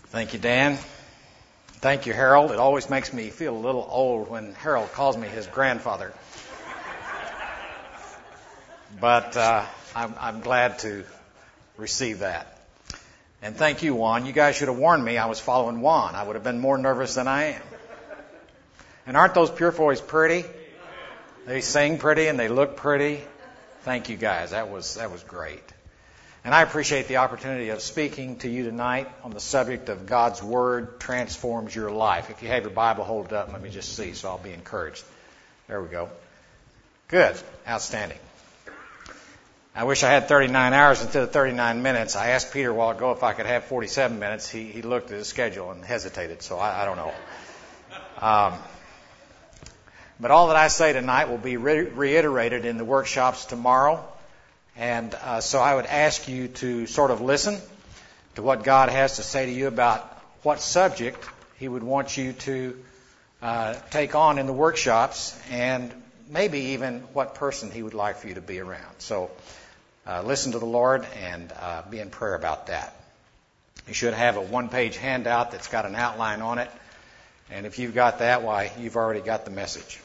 Thank you, Dan. Thank you, Harold. It always makes me feel a little old when Harold calls me his grandfather. But I'm glad to receive that. And thank you, Juan. You guys should have warned me I was following Juan. I would have been more nervous than I am. And aren't those Purefoys pretty? They sing pretty and they look pretty. Thank you, guys. That was great. And I appreciate the opportunity of speaking to you tonight on the subject of God's Word transforms your life. If you have your Bible, hold it up and let me just see so I'll be encouraged. There we go. Good. Outstanding. I wish I had 39 hours instead of 39 minutes. I asked Peter a while ago if I could have 47 minutes. He looked at his schedule and hesitated, so I don't know. But all that I say tonight will be reiterated in the workshops tomorrow. And so I would ask you to sort of listen to what God has to say to you about what subject He would want you to take on in the workshops, and maybe even what person He would like for you to be around. So listen to the Lord and be in prayer about that. You should have a one-page handout that's got an outline on it. And if you've got that, why, you've already got the message.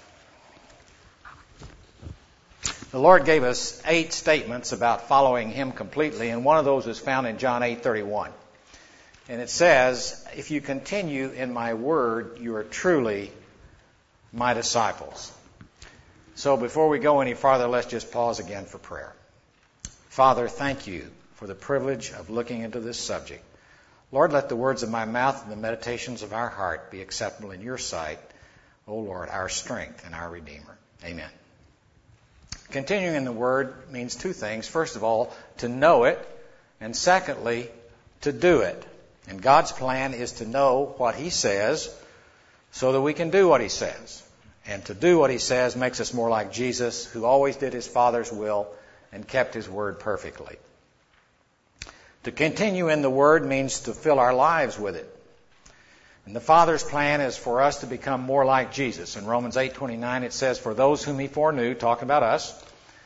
The Lord gave us 8 statements about following Him completely, and one of those is found in John 8:31. And it says, "If you continue in my word, you are truly my disciples." So before we go any farther, let's just pause again for prayer. Father, thank you for the privilege of looking into this subject. Lord, let the words of my mouth and the meditations of our heart be acceptable in your sight, O Lord, our strength and our Redeemer. Amen. Continuing in the Word means 2 things. First of all, to know it, and secondly, to do it. And God's plan is to know what He says so that we can do what He says. And to do what He says makes us more like Jesus, who always did His Father's will and kept His Word perfectly. To continue in the Word means to fill our lives with it. And the Father's plan is for us to become more like Jesus. In Romans 8:29 it says, "For those whom He foreknew," talking about us,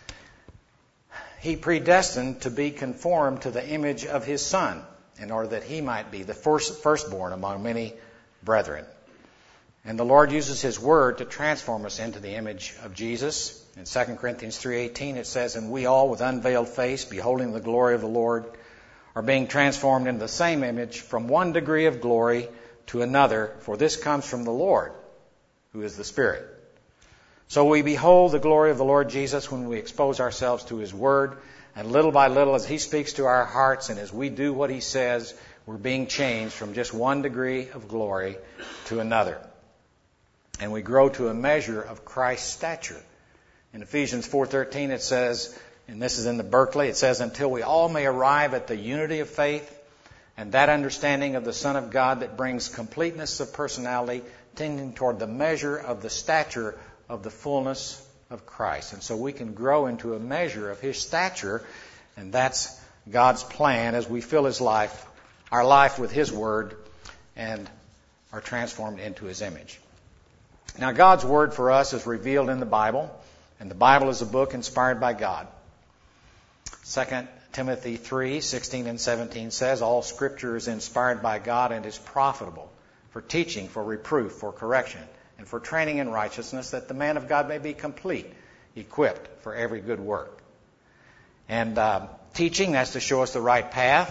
He predestined to be conformed to the image of His Son, in order that He might be the firstborn among many brethren. And the Lord uses His Word to transform us into the image of Jesus. In 2 Corinthians 3:18 it says, "And we all with unveiled face, beholding the glory of the Lord, are being transformed into the same image from one degree of glory to another, for this comes from the Lord, who is the Spirit." So we behold the glory of the Lord Jesus when we expose ourselves to His Word, and little by little as He speaks to our hearts and as we do what He says, we're being changed from just one degree of glory to another. And we grow to a measure of Christ's stature. In Ephesians 4:13 it says, and this is in the Berkeley, it says, "Until we all may arrive at the unity of faith and that understanding of the Son of God that brings completeness of personality, tending toward the measure of the stature of the fullness of Christ." And so we can grow into a measure of His stature, and that's God's plan as we fill our life with His Word and are transformed into His image. Now, God's Word for us is revealed in the Bible, and the Bible is a book inspired by God. 2 Timothy 3:16 and 17 says, "All Scripture is inspired by God and is profitable for teaching, for reproof, for correction, and for training in righteousness, that the man of God may be complete, equipped for every good work." And teaching, that's to show us the right path.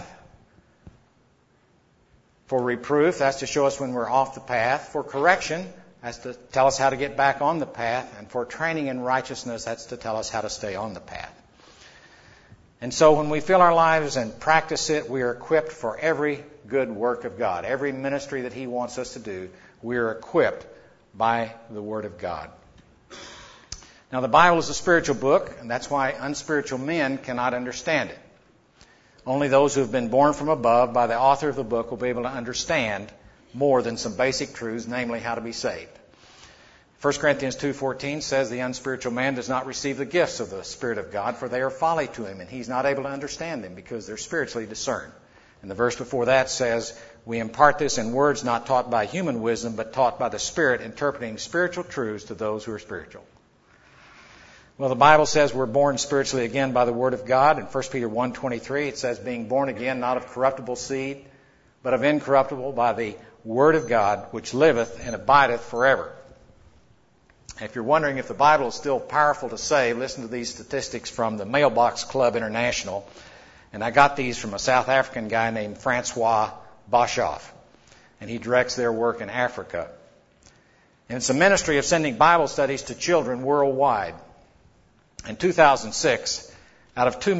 For reproof, that's to show us when we're off the path. For correction, that's to tell us how to get back on the path. And for training in righteousness, that's to tell us how to stay on the path. And so when we fill our lives and practice it, we are equipped for every good work of God. Every ministry that He wants us to do, we are equipped by the Word of God. Now, the Bible is a spiritual book, and that's why unspiritual men cannot understand it. Only those who have been born from above by the author of the book will be able to understand more than some basic truths, namely how to be saved. 1 Corinthians 2:14 says the unspiritual man does not receive the gifts of the Spirit of God, for they are folly to him, and he's not able to understand them because they're spiritually discerned. And the verse before that says, "We impart this in words not taught by human wisdom, but taught by the Spirit, interpreting spiritual truths to those who are spiritual." Well, the Bible says we're born spiritually again by the Word of God. In 1 Peter 1:23 it says, "Being born again, not of corruptible seed, but of incorruptible by the Word of God, which liveth and abideth forever. If you're wondering if the Bible is still powerful to save, listen to these statistics from the Mailbox Club International. And I got these from a South African guy named Francois Boshoff. And he directs their work in Africa. And it's a ministry of sending Bible studies to children worldwide. In 2006, out of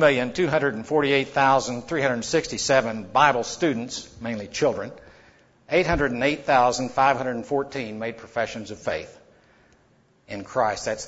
2,248,367 Bible students, mainly children, 808,514 made professions of faith in Christ. That's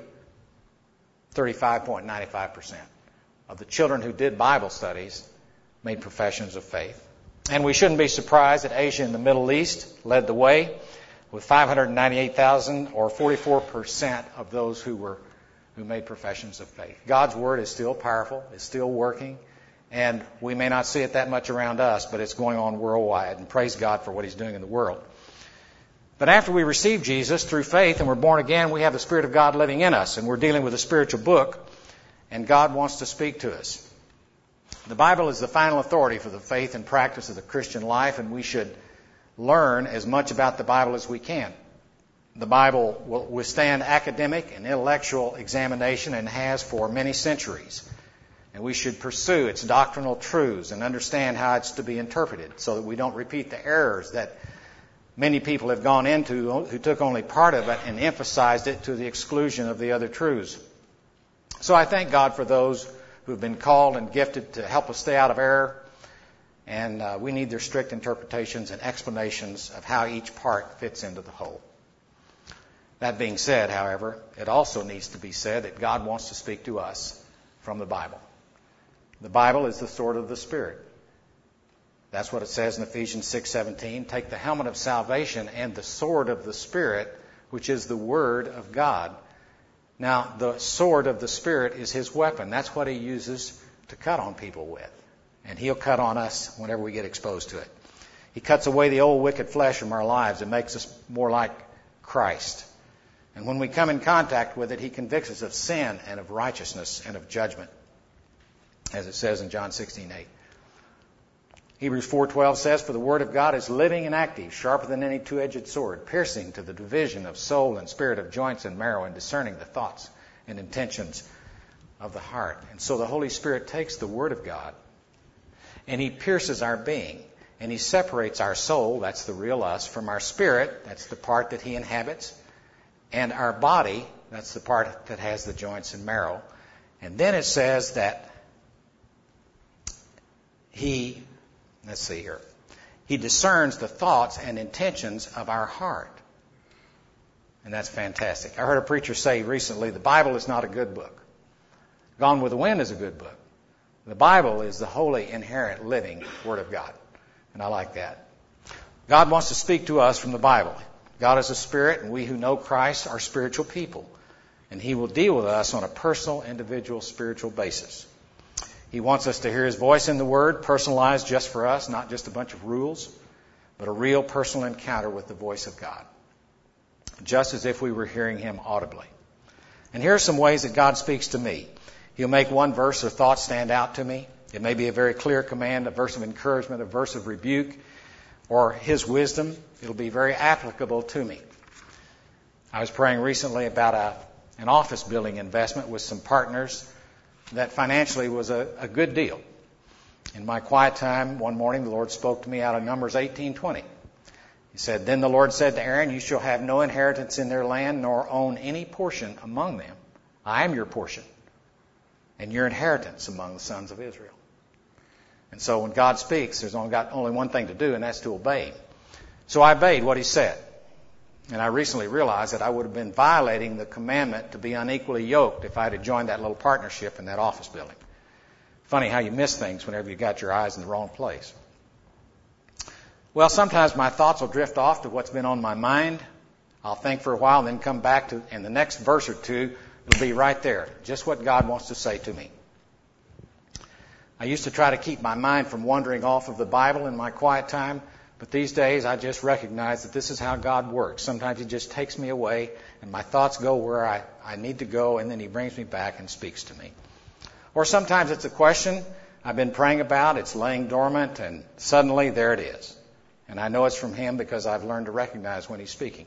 35.95% of the children who did Bible studies made professions of faith. And we shouldn't be surprised that Asia and the Middle East led the way with 598,000 or 44% of those who made professions of faith. God's Word is still powerful, it's still working, and we may not see it that much around us, but it's going on worldwide, and praise God for what He's doing in the world. But after we receive Jesus through faith and we're born again, we have the Spirit of God living in us, and we're dealing with a spiritual book, and God wants to speak to us. The Bible is the final authority for the faith and practice of the Christian life, and we should learn as much about the Bible as we can. The Bible will withstand academic and intellectual examination and has for many centuries. And we should pursue its doctrinal truths and understand how it's to be interpreted so that we don't repeat the errors that many people have gone into who took only part of it and emphasized it to the exclusion of the other truths. So I thank God for those who have been called and gifted to help us stay out of error. And we need their strict interpretations and explanations of how each part fits into the whole. That being said, however, it also needs to be said that God wants to speak to us from the Bible. The Bible is the sword of the Spirit. That's what it says in Ephesians 6:17. Take the helmet of salvation and the sword of the Spirit, which is the Word of God. Now, the sword of the Spirit is His weapon. That's what He uses to cut on people with. And He'll cut on us whenever we get exposed to it. He cuts away the old wicked flesh from our lives and makes us more like Christ. And when we come in contact with it, He convicts us of sin and of righteousness and of judgment, as it says in John 16:8. Hebrews 4:12 says, For the Word of God is living and active, sharper than any two-edged sword, piercing to the division of soul and spirit, of joints and marrow, and discerning the thoughts and intentions of the heart. And so the Holy Spirit takes the Word of God and He pierces our being, and He separates our soul, that's the real us, from our spirit, that's the part that He inhabits, and our body, that's the part that has the joints and marrow. And then it says that He discerns the thoughts and intentions of our heart. And that's fantastic. I heard a preacher say recently, the Bible is not a good book. Gone with the Wind is a good book. The Bible is the holy, inerrant, living Word of God. And I like that. God wants to speak to us from the Bible. God is a spirit, and we who know Christ are spiritual people. And He will deal with us on a personal, individual, spiritual basis. He wants us to hear His voice in the Word, personalized just for us, not just a bunch of rules, but a real personal encounter with the voice of God, just as if we were hearing Him audibly. And here are some ways that God speaks to me. He'll make one verse or thought stand out to me. It may be a very clear command, a verse of encouragement, a verse of rebuke, or His wisdom. It'll be very applicable to me. I was praying recently about an office building investment with some partners that financially was a good deal. In my quiet time one morning, the Lord spoke to me out of Numbers 18:20. He said, Then the Lord said to Aaron, You shall have no inheritance in their land, nor own any portion among them. I am your portion, and your inheritance among the sons of Israel. And so when God speaks, there's only one thing to do, and that's to obey Him. So I obeyed what He said. And I recently realized that I would have been violating the commandment to be unequally yoked if I had joined that little partnership in that office building. Funny how you miss things whenever you got your eyes in the wrong place. Well, sometimes my thoughts will drift off to what's been on my mind. I'll think for a while and then come back to, and the next verse or two, it'll be right there. Just what God wants to say to me. I used to try to keep my mind from wandering off of the Bible in my quiet time, but these days I just recognize that this is how God works. Sometimes He just takes me away and my thoughts go where I need to go, and then He brings me back and speaks to me. Or sometimes it's a question I've been praying about. It's laying dormant, and suddenly there it is. And I know it's from Him because I've learned to recognize when He's speaking.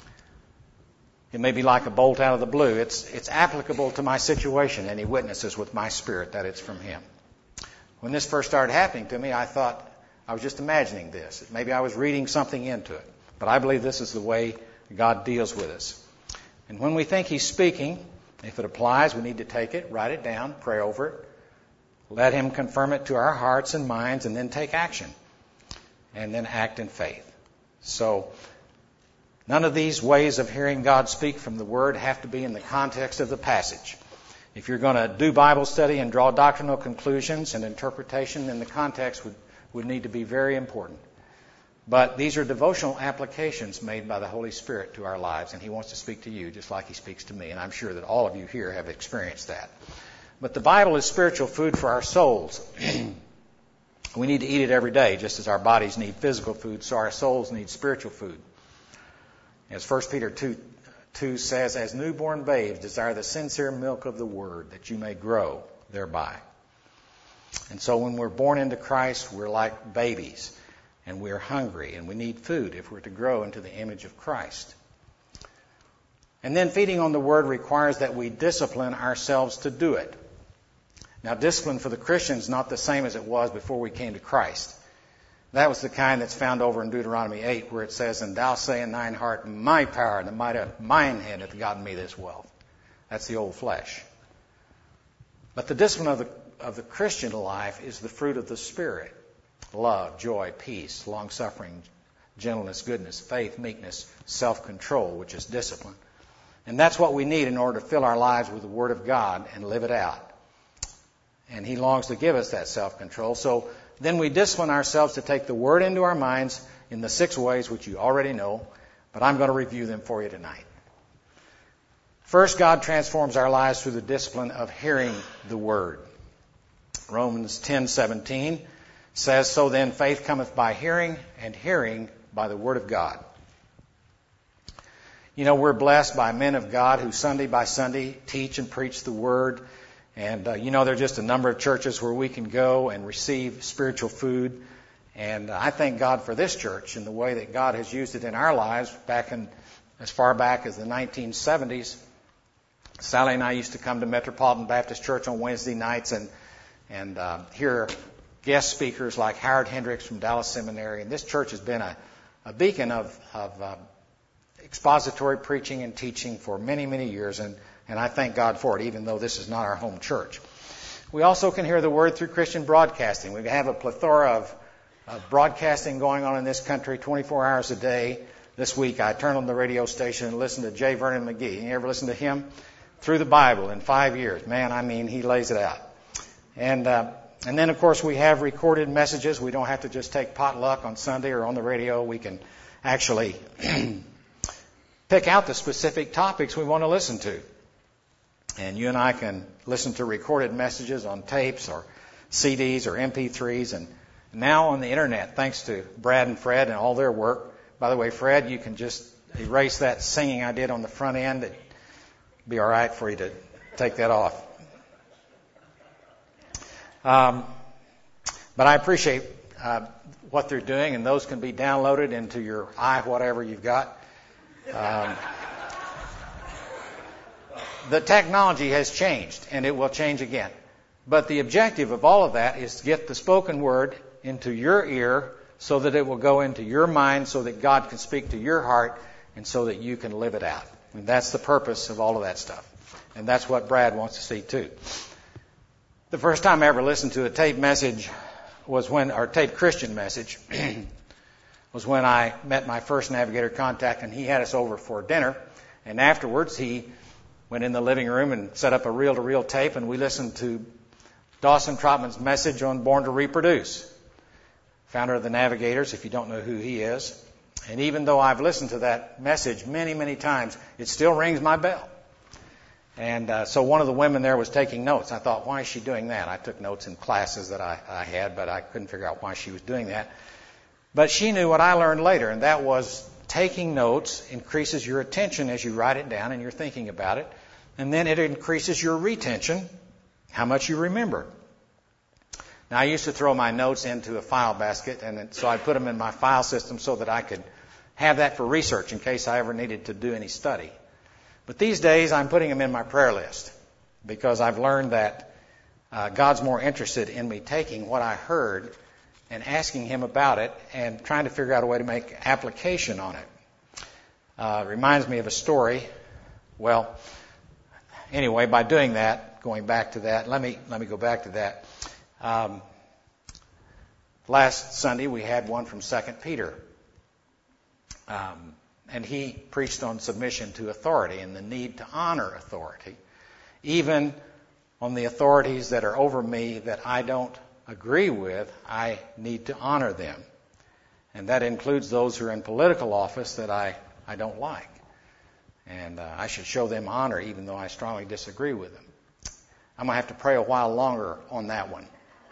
It may be like a bolt out of the blue. It's applicable to my situation, and He witnesses with my spirit that it's from Him. When this first started happening to me, I thought I was just imagining this. Maybe I was reading something into it. But I believe this is the way God deals with us. And when we think He's speaking, if it applies, we need to take it, write it down, pray over it, let Him confirm it to our hearts and minds, and then take action. And then act in faith. So, none of these ways of hearing God speak from the Word have to be in the context of the passage. If you're going to do Bible study and draw doctrinal conclusions and interpretation, then the context would need to be very important. But these are devotional applications made by the Holy Spirit to our lives, and He wants to speak to you just like He speaks to me, and I'm sure that all of you here have experienced that. But the Bible is spiritual food for our souls. We need to eat it every day, just as our bodies need physical food, so our souls need spiritual food. As 1 Peter 2 says, as newborn babes desire the sincere milk of the Word, that you may grow thereby. And so when we're born into Christ, we're like babies, and we're hungry, and we need food if we're to grow into the image of Christ. And then feeding on the Word requires that we discipline ourselves to do it. Now, discipline for the Christian is not the same as it was before we came to Christ. That was the kind that's found over in Deuteronomy 8, where it says, and thou say in thine heart, my power and the might of mine hand hath gotten me this wealth. That's the old flesh. But the discipline of the Christian life is the fruit of the Spirit. Love, joy, peace, long-suffering, gentleness, goodness, faith, meekness, self-control, which is discipline. And that's what we need in order to fill our lives with the Word of God and live it out. And He longs to give us that self-control. So then we discipline ourselves to take the Word into our minds in the 6 ways which you already know, but I'm going to review them for you tonight. First, God transforms our lives through the discipline of hearing the Word. Romans 10:17 says, so then faith cometh by hearing, and hearing by the Word of God. You know, we're blessed by men of God who Sunday by Sunday teach and preach the Word. And, there are just a number of churches where we can go and receive spiritual food. And I thank God for this church and the way that God has used it in our lives as far back as the 1970s. Sally and I used to come to Metropolitan Baptist Church on Wednesday nights and hear guest speakers like Howard Hendricks from Dallas Seminary. And this church has been a beacon of expository preaching and teaching for many, many years. And I thank God for it, even though this is not our home church. We also can hear the Word through Christian broadcasting. We have a plethora of broadcasting going on in this country 24 hours a day. This week I turned on the radio station and listened to J. Vernon McGee. You ever listen to him? Through the Bible in 5 years. Man, he lays it out. And then, of course, we have recorded messages. We don't have to just take potluck on Sunday or on the radio. We can actually pick out the specific topics we want to listen to. And you and I can listen to recorded messages on tapes or CDs or MP3s, and now on the Internet, thanks to Brad and Fred and all their work. By the way, Fred, you can just erase that singing I did on the front end. It'd be all right for you to take that off. But I appreciate what they're doing, and those can be downloaded into your whatever you've got. The technology has changed, and it will change again. But the objective of all of that is to get the spoken word into your ear so that it will go into your mind so that God can speak to your heart and so that you can live it out. And that's the purpose of all of that stuff. And that's what Brad wants to see too. The first time I ever listened to a tape message tape Christian message was when I met my first Navigator contact, and he had us over for dinner. And afterwards, he went in the living room and set up a reel-to-reel tape, and we listened to Dawson Trotman's message on Born to Reproduce, founder of the Navigators, if you don't know who he is. And even though I've listened to that message many, many times, it still rings my bell. And so one of the women there was taking notes. I thought, why is she doing that? I took notes in classes that I had, but I couldn't figure out why she was doing that. But she knew what I learned later, and that was taking notes increases your attention as you write it down and you're thinking about it. And then it increases your retention, how much you remember. Now, I used to throw my notes into a file basket, and so I put them in my file system so that I could have that for research in case I ever needed to do any study. But these days, I'm putting them in my prayer list because I've learned that God's more interested in me taking what I heard and asking Him about it and trying to figure out a way to make application on it. It reminds me of a story. Well, anyway, by doing that, going back to that, let me go back to that. Last Sunday we had one from 2 Peter. And he preached on submission to authority and the need to honor authority, even on the authorities that are over me that I don't agree with. I need to honor them. And that includes those who are in political office that I don't like. And I should show them honor even though I strongly disagree with them. I'm going to have to pray a while longer on that one.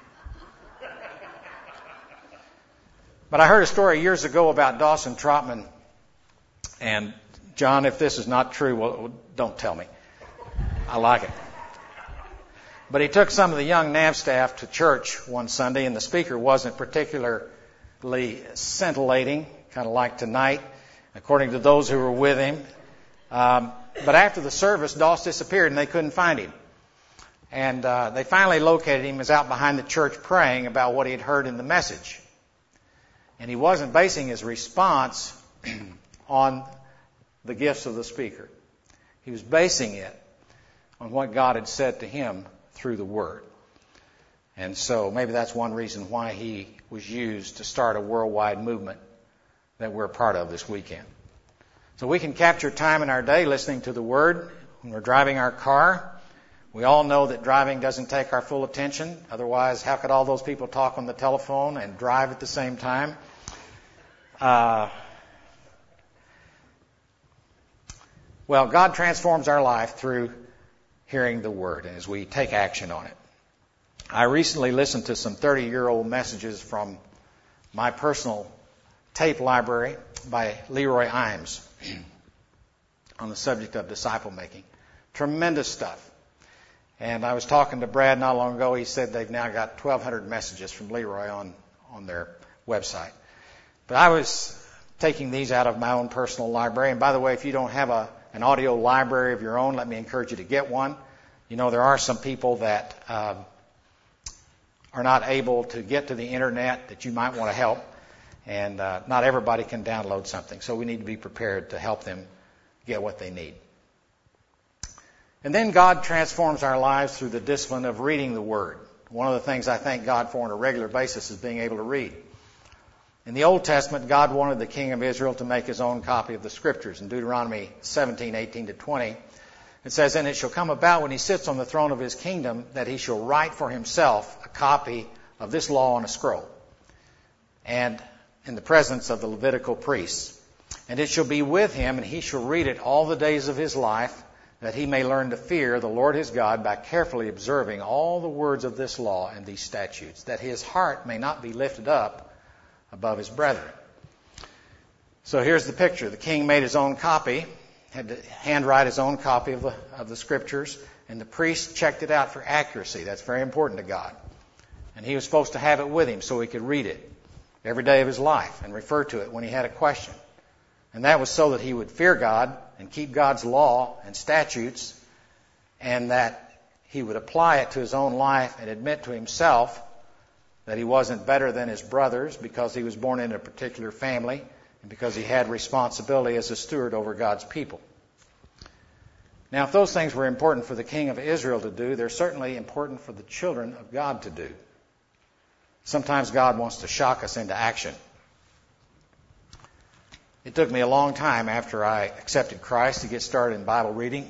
But I heard a story years ago about Dawson Trotman. And John, if this is not true, well, don't tell me. I like it. But he took some of the young NAV staff to church one Sunday, and the speaker wasn't particularly scintillating, kind of like tonight, according to those who were with him. But after the service, Doss disappeared, and they couldn't find him. And they finally located him. He was out behind the church praying about what he had heard in the message. And he wasn't basing his response on the gifts of the speaker. He was basing it on what God had said to him through the Word. And so maybe that's one reason why he was used to start a worldwide movement that we're a part of this weekend. So we can capture time in our day listening to the Word when we're driving our car. We all know that driving doesn't take our full attention. Otherwise, how could all those people talk on the telephone and drive at the same time? Well, God transforms our life through hearing the Word as we take action on it. I recently listened to some 30-year-old messages from my personal tape library by Leroy Imes on the subject of disciple making. Tremendous stuff. And I was talking to Brad not long ago. He said they've now got 1,200 messages from Leroy on their website. But I was taking these out of my own personal library. And by the way, if you don't have an audio library of your own, let me encourage you to get one. You know, there are some people that are not able to get to the internet that you might want to help. And not everybody can download something. So we need to be prepared to help them get what they need. And then God transforms our lives through the discipline of reading the Word. One of the things I thank God for on a regular basis is being able to read. In the Old Testament, God wanted the king of Israel to make his own copy of the Scriptures. In Deuteronomy 17:18-20, it says, "And it shall come about when he sits on the throne of his kingdom that he shall write for himself a copy of this law on a scroll, and in the presence of the Levitical priests. And it shall be with him, and he shall read it all the days of his life, that he may learn to fear the Lord his God by carefully observing all the words of this law and these statutes, that his heart may not be lifted up above his brethren." So here's the picture. The king made his own copy, had to handwrite his own copy of the Scriptures, and the priest checked it out for accuracy. That's very important to God. And he was supposed to have it with him so he could read it every day of his life and refer to it when he had a question. And that was so that he would fear God and keep God's law and statutes, and that he would apply it to his own life and admit to himself that he wasn't better than his brothers because he was born in a particular family and because he had responsibility as a steward over God's people. Now, if those things were important for the king of Israel to do, they're certainly important for the children of God to do. Sometimes God wants to shock us into action. It took me a long time after I accepted Christ to get started in Bible reading.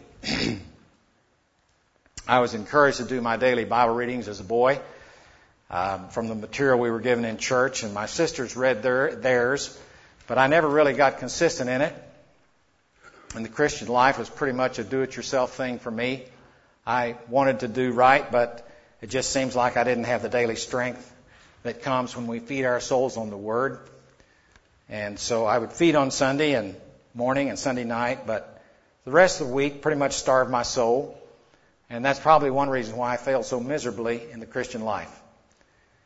I was encouraged to do my daily Bible readings as a boy from the material we were given in church, and my sisters read theirs, but I never really got consistent in it. And the Christian life was pretty much a do-it-yourself thing for me. I wanted to do right, but it just seems like I didn't have the daily strength that comes when we feed our souls on the Word. And so I would feed on Sunday and morning and Sunday night, but the rest of the week pretty much starved my soul. And that's probably one reason why I failed so miserably in the Christian life.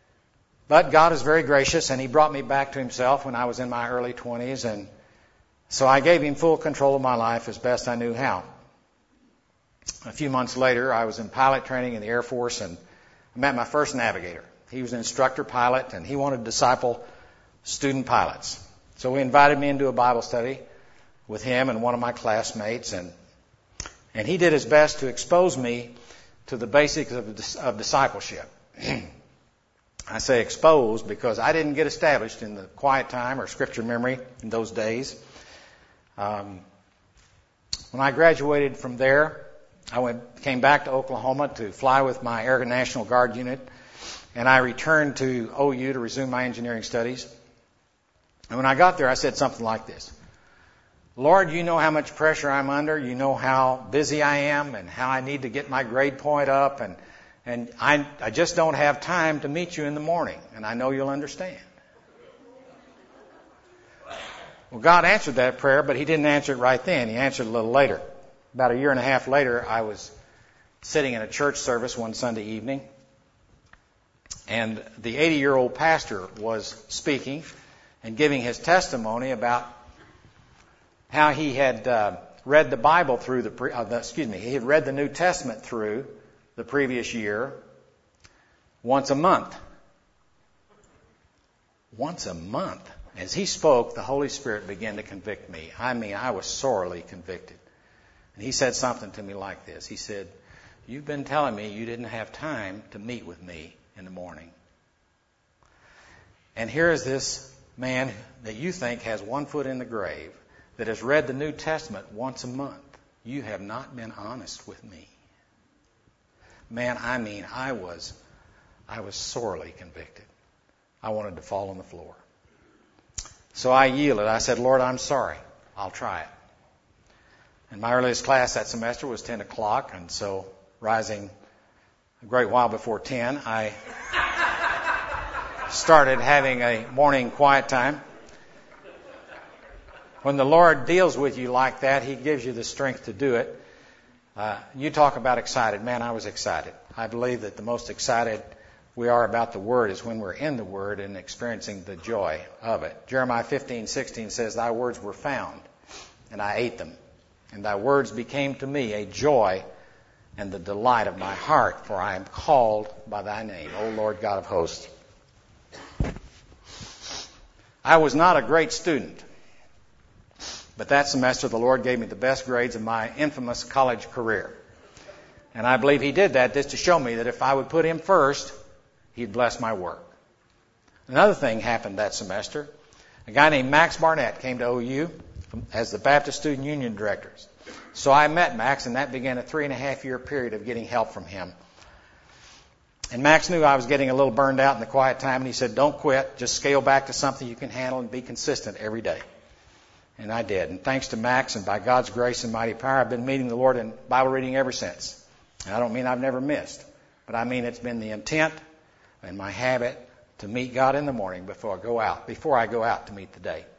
But God is very gracious, and He brought me back to Himself when I was in my early 20s, and so I gave Him full control of my life as best I knew how. A few months later, I was in pilot training in the Air Force, and I met my first navigator. He was an instructor pilot, and he wanted to disciple student pilots. So he invited me into a Bible study with him and one of my classmates, and he did his best to expose me to the basics of discipleship. I say exposed because I didn't get established in the quiet time or scripture memory in those days. When I graduated from there, I came back to Oklahoma to fly with my Air National Guard unit, and I returned to OU to resume my engineering studies. And when I got there, I said something like this: Lord, you know how much pressure I'm under. You know how busy I am and how I need to get my grade point up, and I just don't have time to meet you in the morning, and I know you'll understand. Well, God answered that prayer, but He didn't answer it right then. He answered it a little later. About a year and a half later, I was sitting in a church service one Sunday evening, and the 80-year-old pastor was speaking and giving his testimony about how he had read the Bible through he had read the New Testament through the previous year once a month. Once a month. As he spoke, the Holy Spirit began to convict me. I mean, I was sorely convicted. And he said something to me like this. He said, "You've been telling me you didn't have time to meet with me in the morning. And here is this man that you think has one foot in the grave that has read the New Testament once a month. You have not been honest with me." Man, I mean, I was sorely convicted. I wanted to fall on the floor. So I yielded. I said, "Lord, I'm sorry. I'll try it." And my earliest class that semester was 10 o'clock, and so rising a great while before 10, I started having a morning quiet time. When the Lord deals with you like that, He gives you the strength to do it. You talk about excited. Man, I was excited. I believe that the most excited we are about the Word is when we're in the Word and experiencing the joy of it. Jeremiah 15:16 says, "Thy words were found, and I ate them. And thy words became to me a joy and the delight of my heart, for I am called by thy name, O Lord God of hosts." I was not a great student, but that semester the Lord gave me the best grades of my infamous college career. And I believe He did that just to show me that if I would put Him first, He'd bless my work. Another thing happened that semester. A guy named Max Barnett came to OU as the Baptist Student Union Director. So I met Max, and that began a 3.5-year period of getting help from him. And Max knew I was getting a little burned out in the quiet time, and he said, "Don't quit. Just scale back to something you can handle and be consistent every day." And I did. And thanks to Max and by God's grace and mighty power, I've been meeting the Lord in Bible reading ever since. And I don't mean I've never missed, but I mean it's been the intent and my habit to meet God in the morning before I go out to meet the day.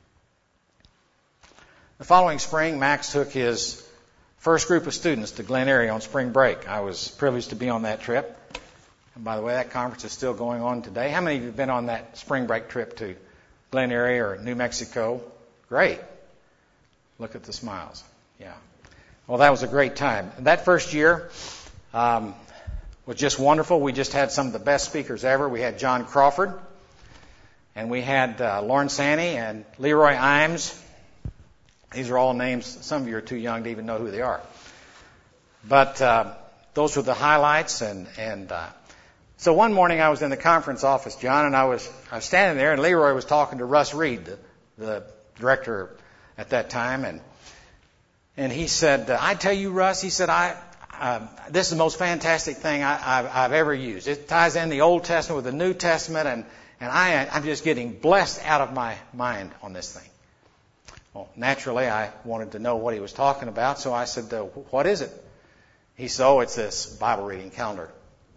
The following spring, Max took his first group of students to Glen Eyrie on spring break. I was privileged to be on that trip. And by the way, that conference is still going on today. How many of you have been on that spring break trip to Glen Eyrie or New Mexico? Great. Look at the smiles. Yeah. Well, that was a great time. And that first year was just wonderful. We just had some of the best speakers ever. We had John Crawford, and we had Lauren Sanny and Leroy Imes. These are all names. Some of you are too young to even know who they are. But those were the highlights. And so one morning I was in the conference office, John, and I was standing there, and Leroy was talking to Russ Reed, the director at that time, and he said, "I tell you, Russ," he said, "this is the most fantastic thing I've ever used. It ties in the Old Testament with the New Testament, and I'm just getting blessed out of my mind on this thing." Well, naturally, I wanted to know what he was talking about, so I said, "What is it?" He said, "Oh, it's this Bible reading calendar."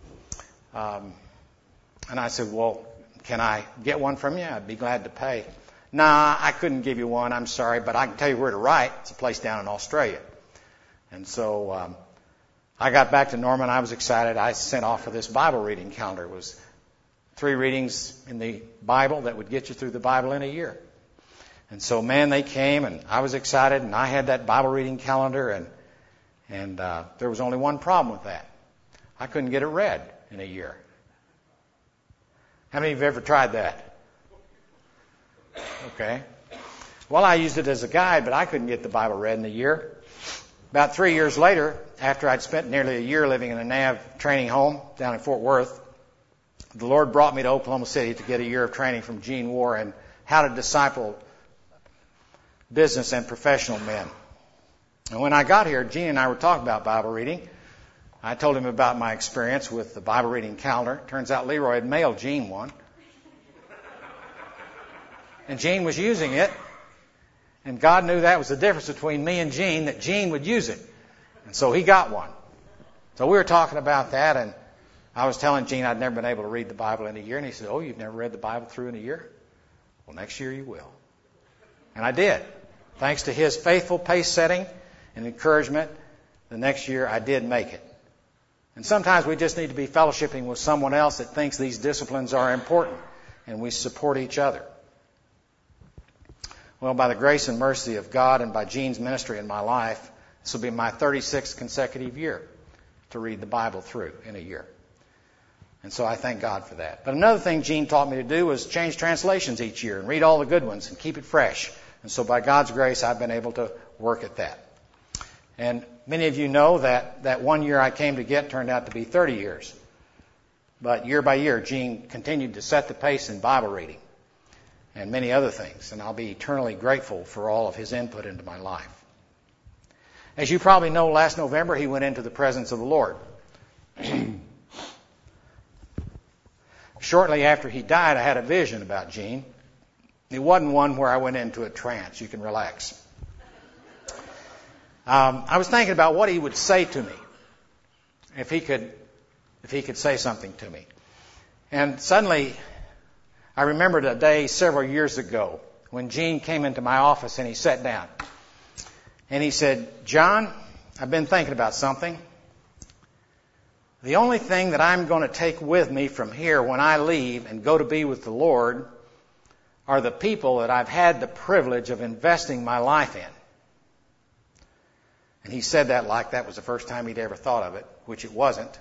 And I said, "Well, can I get one from you? I'd be glad to pay." "Nah, I couldn't give you one. I'm sorry, but I can tell you where to write. It's a place down in Australia." And so I got back to Norman. I was excited. I sent off for this Bible reading calendar. It was 3 readings in the Bible that would get you through the Bible in a year. And so, man, they came, and I was excited, and I had that Bible reading calendar, and there was only one problem with that. I couldn't get it read in a year. How many of you have ever tried that? Okay. Well, I used it as a guide, but I couldn't get the Bible read in a year. About 3 years later, after I'd spent nearly a year living in a NAV training home down in Fort Worth, the Lord brought me to Oklahoma City to get a year of training from Gene Warr and how to disciple business and professional men. And when I got here, Gene and I were talking about Bible reading. I told him about my experience with the Bible reading calendar. Turns out Leroy had mailed Gene one. And Gene was using it. And God knew that was the difference between me and Gene, that Gene would use it. And so he got one. So we were talking about that, and I was telling Gene I'd never been able to read the Bible in a year. And he said, "Oh, you've never read the Bible through in a year? Well, next year you will." And I did. Thanks to his faithful pace setting and encouragement, the next year I did make it. And sometimes we just need to be fellowshipping with someone else that thinks these disciplines are important, and we support each other. Well, by the grace and mercy of God and by Gene's ministry in my life, this will be my 36th consecutive year to read the Bible through in a year. And so I thank God for that. But another thing Gene taught me to do was change translations each year and read all the good ones and keep it fresh. And so by God's grace, I've been able to work at that. And many of you know that 1 year I came to get turned out to be 30 years. But year by year, Gene continued to set the pace in Bible reading and many other things. And I'll be eternally grateful for all of his input into my life. As you probably know, last November, he went into the presence of the Lord. Shortly after he died, I had a vision about Gene. It wasn't one where I went into a trance. You can relax. I was thinking about what he would say to me if he could say something to me. And suddenly, I remembered a day several years ago when Gene came into my office and he sat down. And he said, "John, I've been thinking about something. The only thing that I'm going to take with me from here when I leave and go to be with the Lord are the people that I've had the privilege of investing my life in." And he said that like that was the first time he'd ever thought of it, which it wasn't.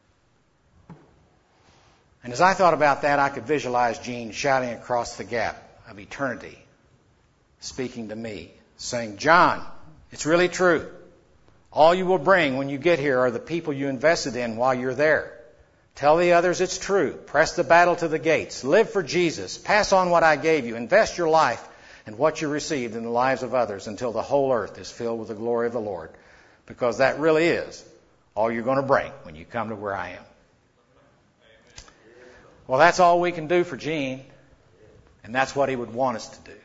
And as I thought about that, I could visualize Gene shouting across the gap of eternity, speaking to me, saying, "John, it's really true. All you will bring when you get here are the people you invested in while you're there. Tell the others it's true. Press the battle to the gates. Live for Jesus. Pass on what I gave you. Invest your life and what you received in the lives of others until the whole earth is filled with the glory of the Lord. Because that really is all you're going to bring when you come to where I am." Well, that's all we can do for Gene, and that's what he would want us to do.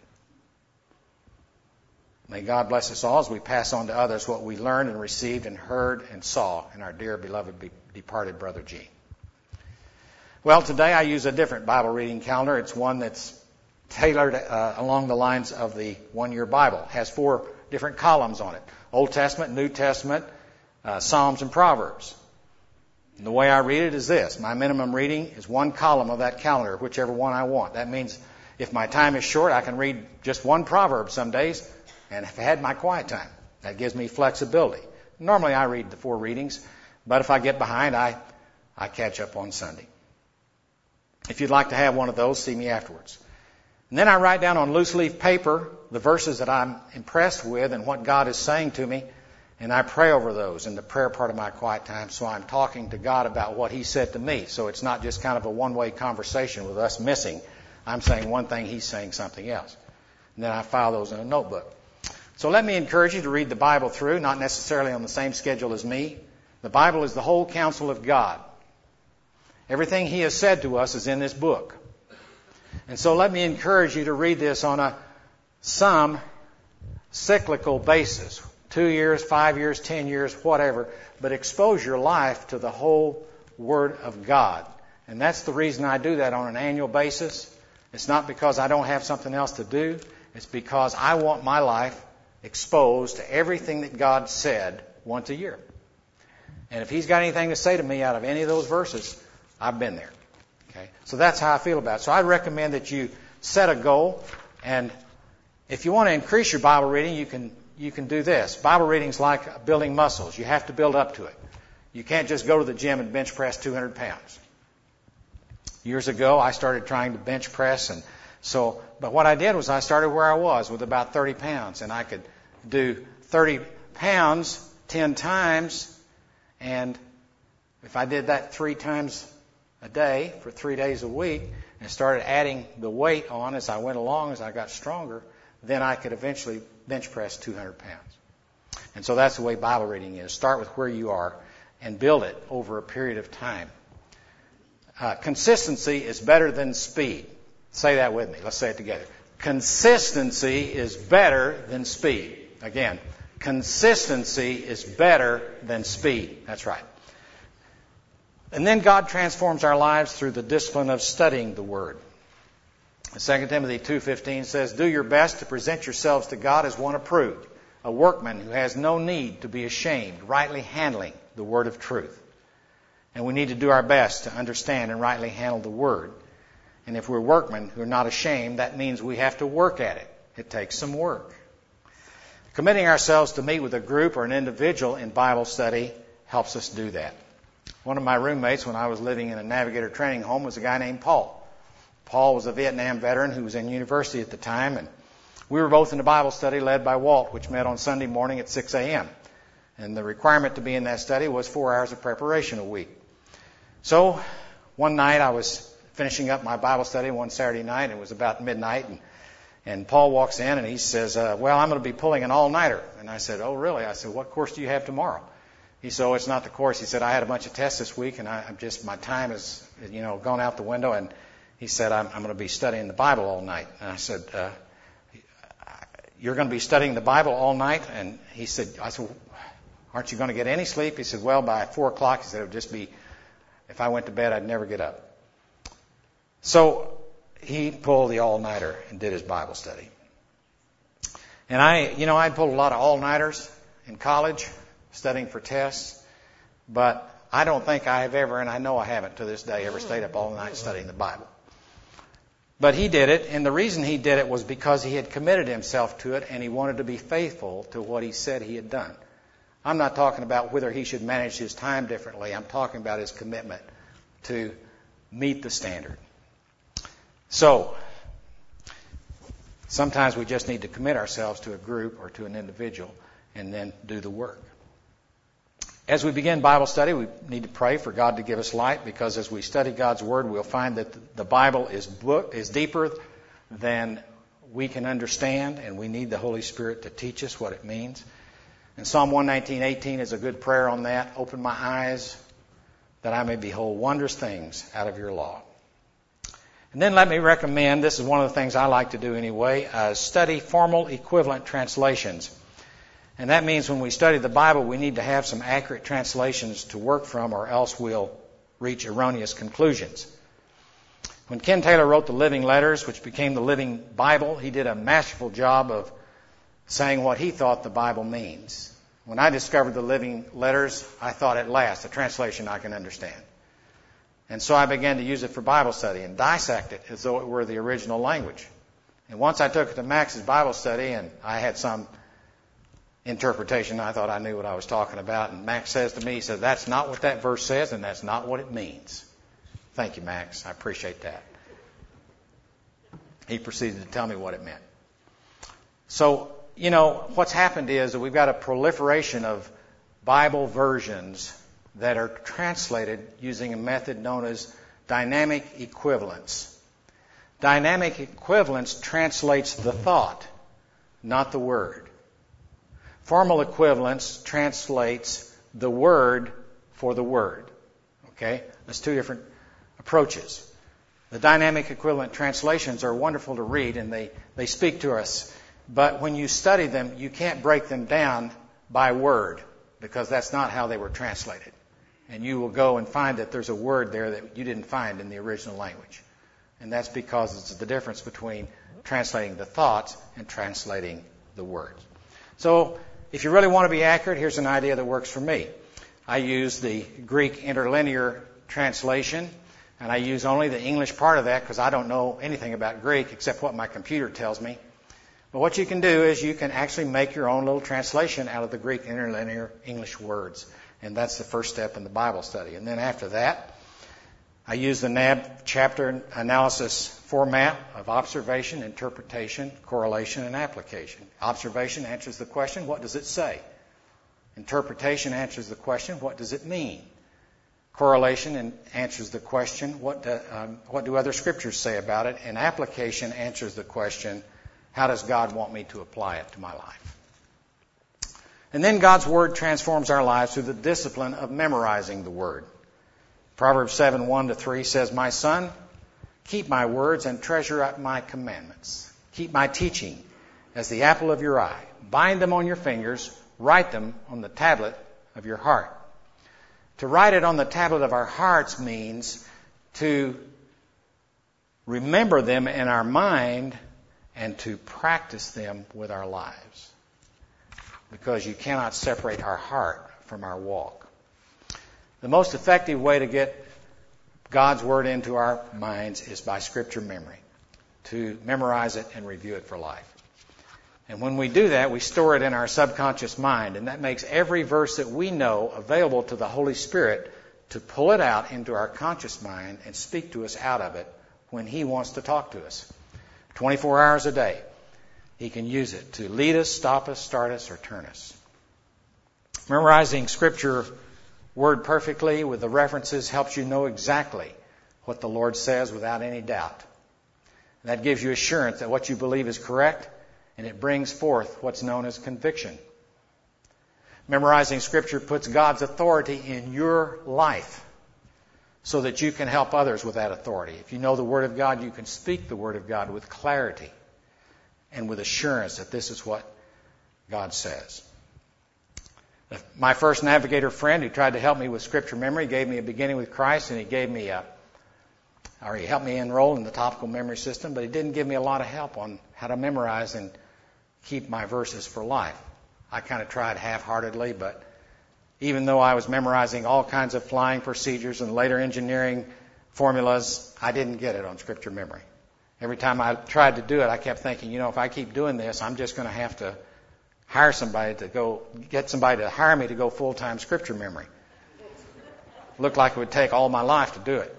May God bless us all as we pass on to others what we learned and received and heard and saw in our dear, beloved, departed brother Gene. Well, today I use a different Bible reading calendar. It's one that's tailored along the lines of the one-year Bible. It has 4 different columns on it: Old Testament, New Testament, Psalms, and Proverbs. And the way I read it is this. My minimum reading is 1 column of that calendar, whichever one I want. That means if my time is short, I can read just 1 proverb some days and have had my quiet time. That gives me flexibility. Normally I read the 4 readings, but if I get behind, I catch up on Sunday. If you'd like to have one of those, see me afterwards. And then I write down on loose leaf paper the verses that I'm impressed with and what God is saying to me, and I pray over those in the prayer part of my quiet time, so I'm talking to God about what He said to me. So it's not just kind of a one-way conversation with us missing. I'm saying one thing, He's saying something else. And then I file those in a notebook. So let me encourage you to read the Bible through, not necessarily on the same schedule as me. The Bible is the whole counsel of God. Everything He has said to us is in this book. And so let me encourage you to read this on some cyclical basis. 2 years, 5 years, 10 years, whatever. But expose your life to the whole Word of God. And that's the reason I do that on an annual basis. It's not because I don't have something else to do. It's because I want my life exposed to everything that God said once a year. And if He's got anything to say to me out of any of those verses, I've been there. Okay? So that's how I feel about it. So I recommend that you set a goal, and if you want to increase your Bible reading, you can do this. Bible reading is like building muscles. You have to build up to it. You can't just go to the gym and bench press 200 pounds. Years ago, I started trying to bench press, but what I did was I started where I was with about 30 pounds, and I could do 30 pounds 10 times, and if I did that 3 times a day for 3 days a week and started adding the weight on as I went along, as I got stronger, then I could eventually bench press 200 pounds. And so that's the way Bible reading is. Start with where you are and build it over a period of time. Consistency is better than speed. Say that with me. Let's say it together. Consistency is better than speed. Again, consistency is better than speed. That's right. And then God transforms our lives through the discipline of studying the Word. 2 Timothy 2:15 says, "Do your best to present yourselves to God as one approved, a workman who has no need to be ashamed, rightly handling the word of truth." And we need to do our best to understand and rightly handle the Word. And if we're workmen who are not ashamed, that means we have to work at it. It takes some work. Committing ourselves to meet with a group or an individual in Bible study helps us do that. One of my roommates when I was living in a Navigator training home was a guy named Paul. Paul was a Vietnam veteran who was in university at the time, and we were both in a Bible study led by Walt, which met on Sunday morning at 6 a.m. And the requirement to be in that study was 4 hours of preparation a week. So one night I was finishing up my Bible study one Saturday night. It was about midnight, and Paul walks in and he says, "Well, I'm going to be pulling an all-nighter." And I said, "Oh, really?" I said, "What course do you have tomorrow?" He said, "Oh, it's not the course." He said, "I had a bunch of tests this week, and my time is, gone out the window." And he said, I'm going to be studying the Bible all night. And I said, "You're going to be studying the Bible all night?" And I said, "Aren't you going to get any sleep?" He said, "Well, by 4 o'clock," he said, "it would just be, if I went to bed, I'd never get up." So he pulled the all-nighter and did his Bible study. And I'd pulled a lot of all-nighters in college, studying for tests, but I don't think I have ever, and I know I haven't to this day, ever stayed up all night studying the Bible. But he did it, and the reason he did it was because he had committed himself to it, and he wanted to be faithful to what he said he had done. I'm not talking about whether he should manage his time differently. I'm talking about his commitment to meet the standard. So, sometimes we just need to commit ourselves to a group or to an individual and then do the work. As we begin Bible study, we need to pray for God to give us light, because as we study God's Word, we'll find that the Bible is deeper than we can understand, and we need the Holy Spirit to teach us what it means. And Psalm 119:18 is a good prayer on that. "Open my eyes that I may behold wondrous things out of your law." And then let me recommend, this is one of the things I like to do anyway, study formal equivalent translations. And that means when we study the Bible, we need to have some accurate translations to work from, or else we'll reach erroneous conclusions. When Ken Taylor wrote the Living Letters, which became the Living Bible, he did a masterful job of saying what he thought the Bible means. When I discovered the Living Letters, I thought, at last, a translation I can understand. And so I began to use it for Bible study and dissect it as though it were the original language. And once I took it to Max's Bible study, and I had some interpretation, I thought I knew what I was talking about. And Max says to me, he says, "That's not what that verse says, and that's not what it means." Thank you, Max. I appreciate that. He proceeded to tell me what it meant. So, what's happened is that we've got a proliferation of Bible versions that are translated using a method known as dynamic equivalence. Dynamic equivalence translates the thought, not the word. Formal equivalence translates the word for the word. Okay? That's two different approaches. The dynamic equivalent translations are wonderful to read, and they speak to us. But when you study them, you can't break them down by word, because that's not how they were translated. And you will go and find that there's a word there that you didn't find in the original language. And that's because it's the difference between translating the thoughts and translating the words. So, if you really want to be accurate, here's an idea that works for me. I use the Greek interlinear translation. And I use only the English part of that because I don't know anything about Greek except what my computer tells me. But what you can do is you can actually make your own little translation out of the Greek interlinear English words. And that's the first step in the Bible study. And then after that, I use the NAB chapter analysis format of observation, interpretation, correlation, and application. Observation answers the question, what does it say? Interpretation answers the question, what does it mean? Correlation answers the question, what do other scriptures say about it? And application answers the question, how does God want me to apply it to my life? And then God's Word transforms our lives through the discipline of memorizing the Word. Proverbs 7:1-3 says, My son, keep my words and treasure up my commandments. Keep my teaching as the apple of your eye. Bind them on your fingers, write them on the tablet of your heart. To write it on the tablet of our hearts means to remember them in our mind and to practice them with our lives. Because you cannot separate our heart from our walk. The most effective way to get God's Word into our minds is by Scripture memory. To memorize it and review it for life. And when we do that, we store it in our subconscious mind, and that makes every verse that we know available to the Holy Spirit to pull it out into our conscious mind and speak to us out of it when He wants to talk to us. 24 hours a day, He can use it to lead us, stop us, start us, or turn us. Memorizing Scripture word perfectly with the references helps you know exactly what the Lord says without any doubt. And that gives you assurance that what you believe is correct, and it brings forth what's known as conviction. Memorizing Scripture puts God's authority in your life so that you can help others with that authority. If you know the Word of God, you can speak the Word of God with clarity and with assurance that this is what God says. My first navigator friend who tried to help me with Scripture memory gave me a beginning with Christ, and he helped me enroll in the topical memory system, but he didn't give me a lot of help on how to memorize and keep my verses for life. I kind of tried half-heartedly, but even though I was memorizing all kinds of flying procedures and later engineering formulas, I didn't get it on Scripture memory. Every time I tried to do it, I kept thinking, if I keep doing this, I'm just going to have to get somebody to hire me to go full-time Scripture memory. Looked like it would take all my life to do it.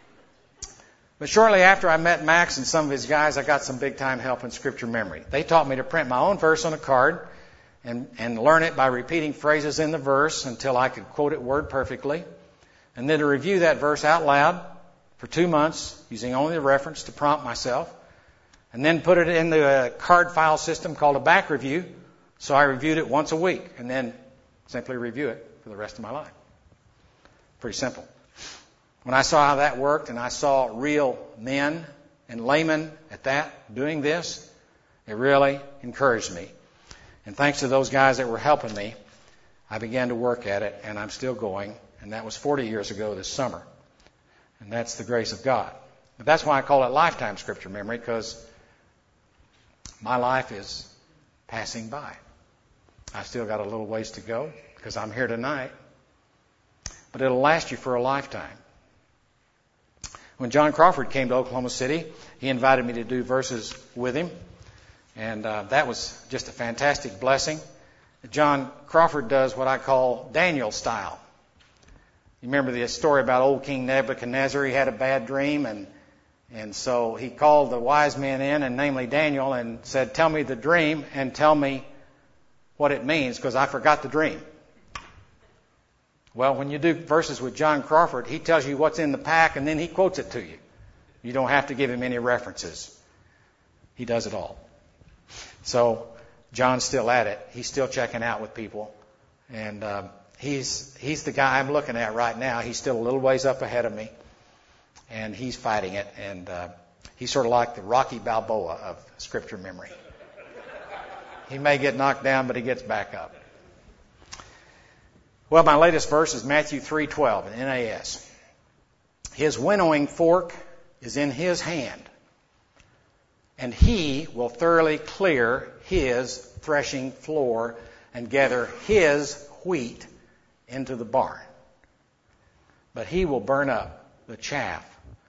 But shortly after I met Max and some of his guys, I got some big-time help in Scripture memory. They taught me to print my own verse on a card and learn it by repeating phrases in the verse until I could quote it word perfectly, and then to review that verse out loud for 2 months using only the reference to prompt myself, and then put it into a card file system called a back review, so I reviewed it once a week and then simply review it for the rest of my life. Pretty simple. When I saw how that worked and I saw real men and laymen at that doing this, it really encouraged me. And thanks to those guys that were helping me, I began to work at it, and I'm still going. And that was 40 years ago this summer. And that's the grace of God. But that's why I call it lifetime Scripture memory, because my life is passing by. I still got a little ways to go because I'm here tonight. But it'll last you for a lifetime. When John Crawford came to Oklahoma City, he invited me to do verses with him. And that was just a fantastic blessing. John Crawford does what I call Daniel style. You remember the story about old King Nebuchadnezzar? He had a bad dream, and so he called the wise men in, and namely Daniel, and said, tell me the dream and tell me what it means, because I forgot the dream. Well, when you do verses with John Crawford, he tells you what's in the pack, and then he quotes it to you. You don't have to give him any references. He does it all. So John's still at it. He's still checking out with people. And he's the guy I'm looking at right now. He's still a little ways up ahead of me. And he's fighting it. And he's sort of like the Rocky Balboa of Scripture memory. He may get knocked down, but he gets back up. Well, my latest verse is Matthew 3:12 in NAS. His winnowing fork is in his hand, and he will thoroughly clear his threshing floor and gather his wheat into the barn. But he will burn up the chaff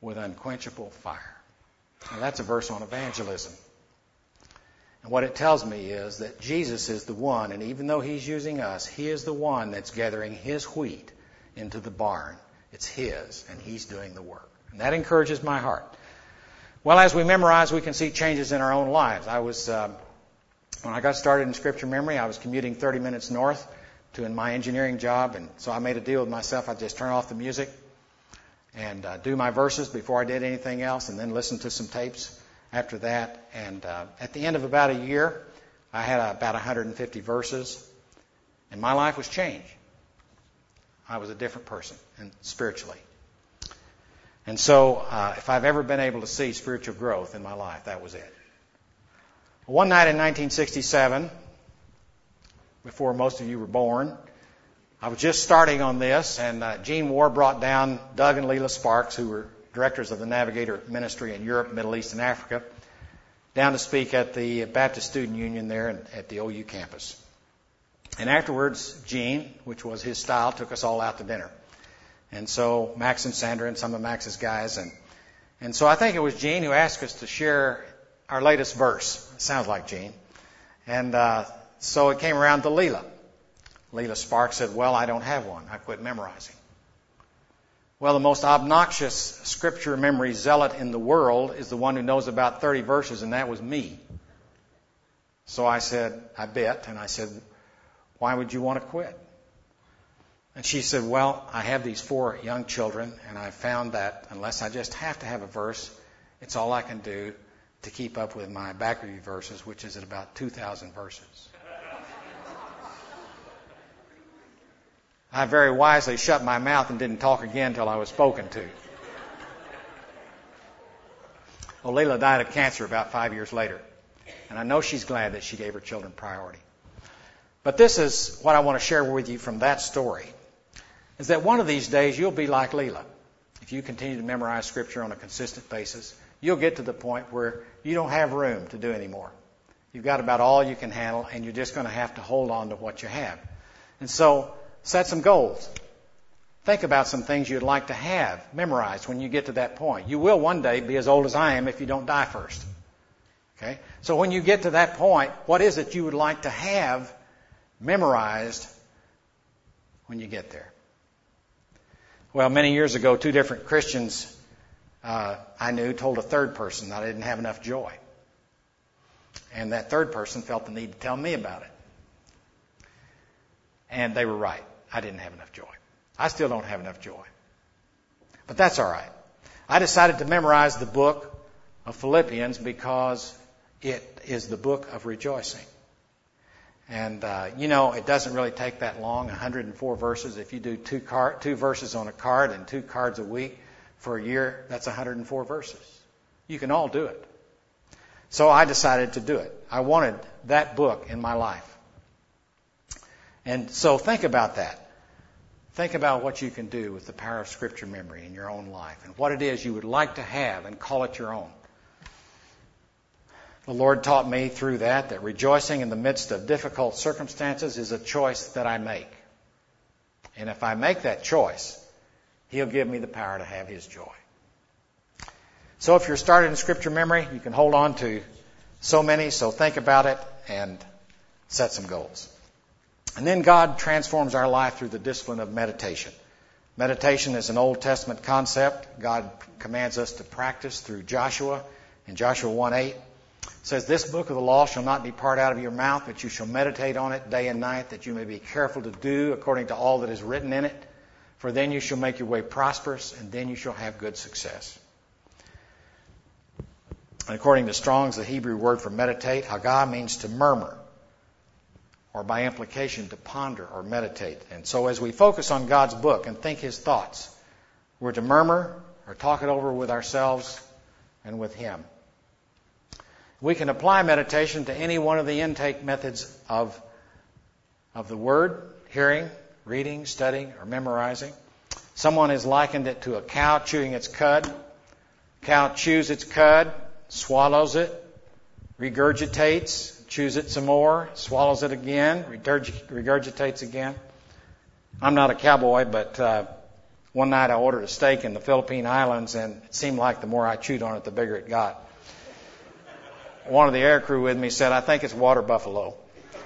with unquenchable fire. Now, that's a verse on evangelism. And what it tells me is that Jesus is the one, and even though He's using us, He is the one that's gathering His wheat into the barn. It's His, and He's doing the work. And that encourages my heart. Well, as we memorize, we can see changes in our own lives. When I got started in Scripture memory, I was commuting 30 minutes north to my engineering job, and so I made a deal with myself. I'd just turn off the music and do my verses before I did anything else, and then listen to some tapes after that. And at the end of about a year, I had about 150 verses, and my life was changed. I was a different person, and spiritually. And so, if I've ever been able to see spiritual growth in my life, that was it. One night in 1967, before most of you were born, I was just starting on this, and Gene Moore brought down Doug and Leila Sparks, who were directors of the Navigator Ministry in Europe, Middle East, and Africa, down to speak at the Baptist Student Union there at the OU campus. And afterwards, Gene, which was his style, took us all out to dinner. And so Max and Sandra and some of Max's guys, and so I think it was Gene who asked us to share our latest verse. It sounds like Gene. And so it came around to Leila. Leila Sparks said, well, I don't have one. I quit memorizing. Well, the most obnoxious Scripture memory zealot in the world is the one who knows about 30 verses, and that was me. So I said, I bet, and I said, why would you want to quit? And she said, well, I have these 4 young children, and I found that unless I just have to have a verse, it's all I can do to keep up with my back review verses, which is at about 2,000 verses. I very wisely shut my mouth and didn't talk again until I was spoken to. Well, Leila died of cancer about 5 years later, and I know she's glad that she gave her children priority. But this is what I want to share with you from that story, is that one of these days you'll be like Leila. If you continue to memorize Scripture on a consistent basis, you'll get to the point where you don't have room to do anymore. You've got about all you can handle, and you're just going to have to hold on to what you have. And so, set some goals. Think about some things you'd like to have memorized when you get to that point. You will one day be as old as I am if you don't die first. Okay? So when you get to that point, what is it you would like to have memorized when you get there? Well, many years ago, 2 different Christians I knew told a third person that I didn't have enough joy. And that third person felt the need to tell me about it. And they were right. I didn't have enough joy. I still don't have enough joy. But that's all right. I decided to memorize the book of Philippians because it is the book of rejoicing. And, it doesn't really take that long, 104 verses. If you do 2 verses on a card and 2 cards a week for a year, that's 104 verses. You can all do it. So I decided to do it. I wanted that book in my life. And so think about that. Think about what you can do with the power of Scripture memory in your own life and what it is you would like to have and call it your own. The Lord taught me through that rejoicing in the midst of difficult circumstances is a choice that I make. And if I make that choice, He'll give me the power to have His joy. So if you're started in Scripture memory, you can hold on to so many, so think about it and set some goals. And then God transforms our life through the discipline of meditation. Meditation is an Old Testament concept. God commands us to practice through Joshua. In Joshua 1:8, it says, "This book of the law shall not depart out of your mouth, but you shall meditate on it day and night, that you may be careful to do according to all that is written in it. For then you shall make your way prosperous, and then you shall have good success." And according to Strong's, the Hebrew word for meditate, hagah, means to murmur, or by implication to ponder or meditate. And so as we focus on God's book and think His thoughts, we're to murmur or talk it over with ourselves and with Him. We can apply meditation to any one of the intake methods of the Word, hearing, reading, studying, or memorizing. Someone has likened it to a cow chewing its cud. Cow chews its cud, swallows it, regurgitates, chews it some more, swallows it again, regurgitates again. I'm not a cowboy, but One night I ordered a steak in the Philippine Islands, and it seemed like the more I chewed on it, the bigger it got. One of the air crew with me said, "I think it's water buffalo."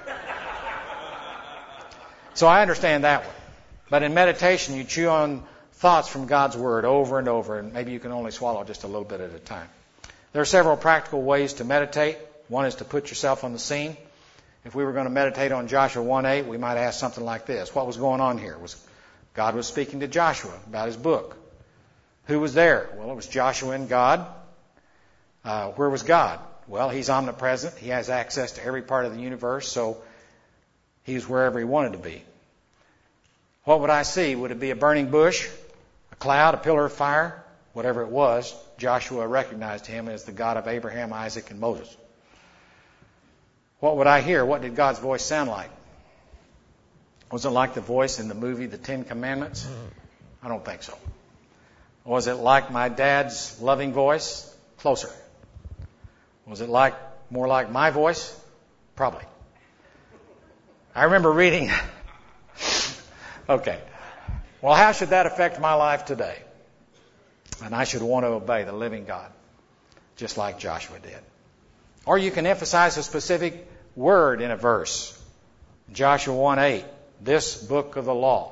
So I understand that one. But in meditation, you chew on thoughts from God's Word over and over, and maybe you can only swallow just a little bit at a time. There are several practical ways to meditate. One is to put yourself on the scene. If we were going to meditate on Joshua 1:8, we might ask something like this. What was going on here? God was speaking to Joshua about his book. Who was there? Well, it was Joshua and God. Where was God? Well, He's omnipresent. He has access to every part of the universe, so He's wherever He wanted to be. What would I see? Would it be a burning bush, a cloud, a pillar of fire? Whatever it was, Joshua recognized Him as the God of Abraham, Isaac, and Moses. What would I hear? What did God's voice sound like? Was it like the voice in the movie The Ten Commandments? I don't think so. Was it like my dad's loving voice? Closer. Was it more like my voice? Probably. I remember reading. Okay. Well, how should that affect my life today? And I should want to obey the living God, just like Joshua did. Or you can emphasize a specific word in a verse. Joshua 1:8, this book of the law.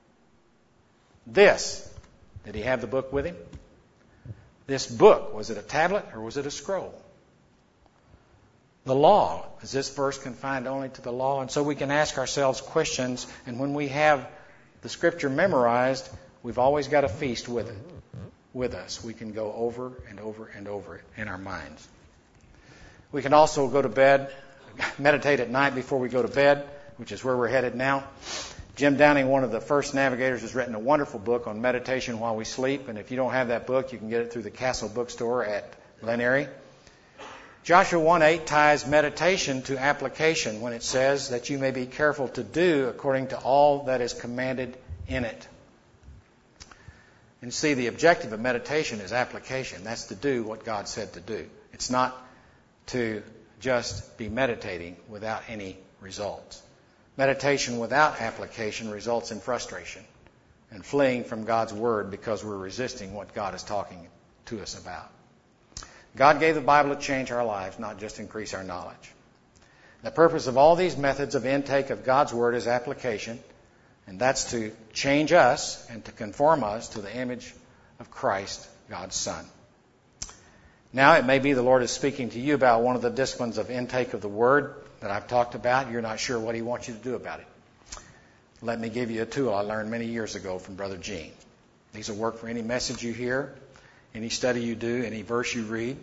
This. Did he have the book with him? This book, was it a tablet or was it a scroll? The law. Is this verse confined only to the law? And so we can ask ourselves questions, and when we have the Scripture memorized, we've always got a feast with it, with us. We can go over and over and over it in our minds. We can also go to bed, meditate at night before we go to bed, which is where we're headed now. Jim Downing, one of the first navigators, has written a wonderful book on meditation while we sleep. And if you don't have that book, you can get it through the Castle Bookstore at Glen Eyrie. Joshua 1:8 ties meditation to application when it says that you may be careful to do according to all that is commanded in it. And see, the objective of meditation is application. That's to do what God said to do. It's not to just be meditating without any results. Meditation without application results in frustration and fleeing from God's Word because we're resisting what God is talking to us about. God gave the Bible to change our lives, not just increase our knowledge. The purpose of all these methods of intake of God's Word is application, and that's to change us and to conform us to the image of Christ, God's Son. Now, it may be the Lord is speaking to you about one of the disciplines of intake of the Word that I've talked about. You're not sure what He wants you to do about it. Let me give you a tool I learned many years ago from Brother Gene. These will work for any message you hear, any study you do, any verse you read.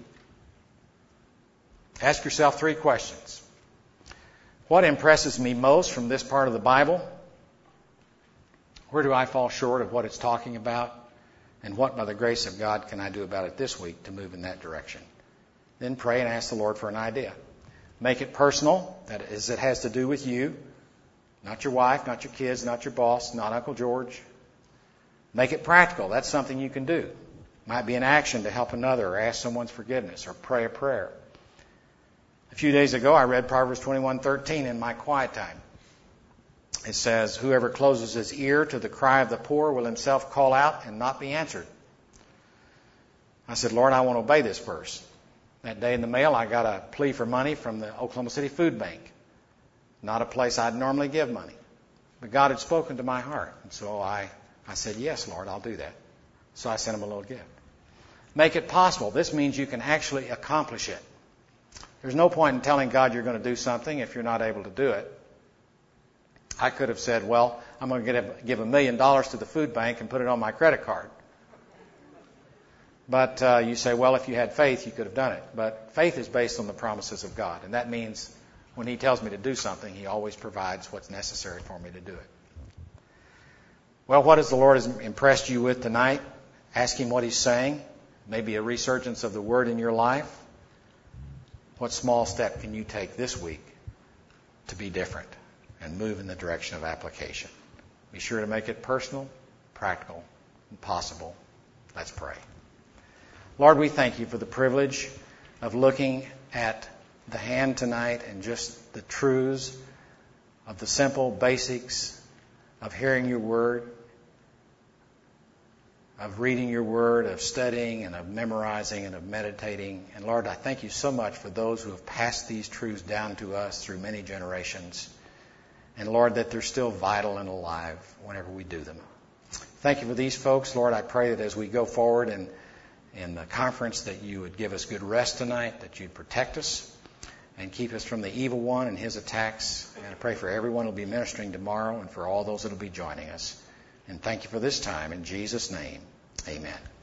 Ask yourself 3 questions. What impresses me most from this part of the Bible? Where do I fall short of what it's talking about? And what, by the grace of God, can I do about it this week to move in that direction? Then pray and ask the Lord for an idea. Make it personal. That is, it has to do with you. Not your wife, not your kids, not your boss, not Uncle George. Make it practical. That's something you can do. Might be an action to help another, or ask someone's forgiveness, or pray a prayer. A few days ago, I read Proverbs 21:13 in my quiet time. It says, whoever closes his ear to the cry of the poor will himself call out and not be answered. I said, Lord, I want to obey this verse. That day in the mail, I got a plea for money from the Oklahoma City Food Bank. Not a place I'd normally give money. But God had spoken to my heart. And so I said, yes, Lord, I'll do that. So I sent him a little gift. Make it possible. This means you can actually accomplish it. There's no point in telling God you're going to do something if you're not able to do it. I could have said, well, I'm going to give $1 million to the food bank and put it on my credit card. But you say, well, if you had faith, you could have done it. But faith is based on the promises of God. And that means when He tells me to do something, He always provides what's necessary for me to do it. Well, what has the Lord impressed you with tonight? Ask Him what He's saying. Maybe a resurgence of the Word in your life. What small step can you take this week to be different and move in the direction of application? Be sure to make it personal, practical, and possible. Let's pray. Lord, we thank You for the privilege of looking at the hand tonight and just the truths of the simple basics of hearing Your Word. of reading your word, of studying, and of memorizing, and of meditating. And Lord, I thank you so much for those who have passed these truths down to us through many generations. And Lord, that they're still vital and alive whenever we do them. Thank you for these folks. Lord, I pray that as we go forward in the conference that you would give us good rest tonight, that you'd protect us and keep us from the evil one and his attacks. And I pray for everyone who will be ministering tomorrow and for all those that will be joining us. And thank you for this time. In Jesus' name, amen.